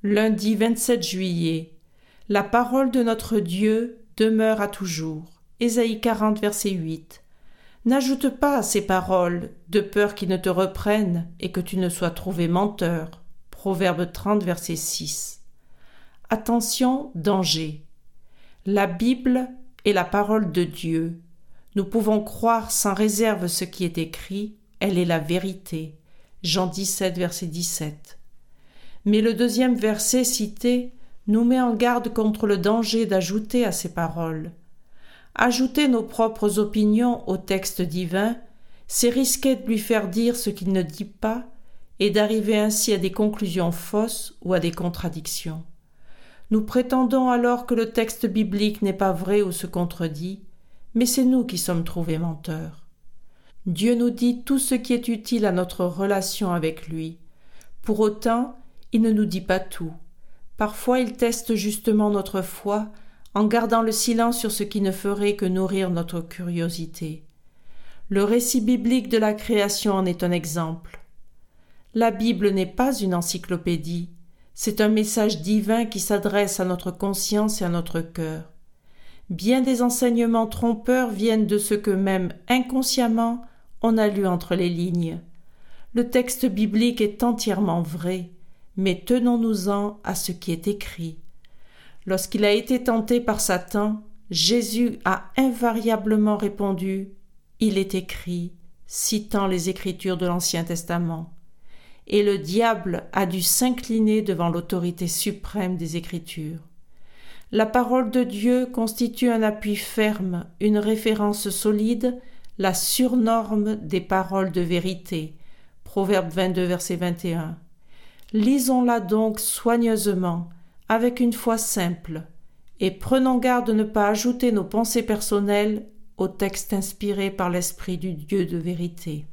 Lundi 27 juillet. La parole de notre Dieu demeure à toujours. Ésaïe 40, verset 8. N'ajoute pas à ces paroles, de peur qu'ils ne te reprennent et que tu ne sois trouvé menteur. Proverbe 30, verset 6. Attention, danger. La Bible est la parole de Dieu. Nous pouvons croire sans réserve ce qui est écrit, elle est la vérité. Jean 17, verset 17. Mais le deuxième verset cité nous met en garde contre le danger d'ajouter à ces paroles. Ajouter nos propres opinions au texte divin, c'est risquer de lui faire dire ce qu'il ne dit pas et d'arriver ainsi à des conclusions fausses ou à des contradictions. Nous prétendons alors que le texte biblique n'est pas vrai ou se contredit, mais c'est nous qui sommes trouvés menteurs. Dieu nous dit tout ce qui est utile à notre relation avec lui. Pour autant, il ne nous dit pas tout. Parfois, il teste justement notre foi en gardant le silence sur ce qui ne ferait que nourrir notre curiosité. Le récit biblique de la création en est un exemple. La Bible n'est pas une encyclopédie, c'est un message divin qui s'adresse à notre conscience et à notre cœur. Bien des enseignements trompeurs viennent de ce que même inconsciemment on a lu entre les lignes. Le texte biblique est entièrement vrai, mais tenons-nous-en à ce qui est écrit. Lorsqu'il a été tenté par Satan, Jésus a invariablement répondu « Il est écrit », citant les Écritures de l'Ancien Testament. Et le diable a dû s'incliner devant l'autorité suprême des Écritures. La parole de Dieu constitue un appui ferme, une référence solide, la surnorme des paroles de vérité. Proverbe 22, verset 21. Lisons-la donc soigneusement, avec une foi simple, et prenons garde de ne pas ajouter nos pensées personnelles au texte inspiré par l'Esprit du Dieu de vérité.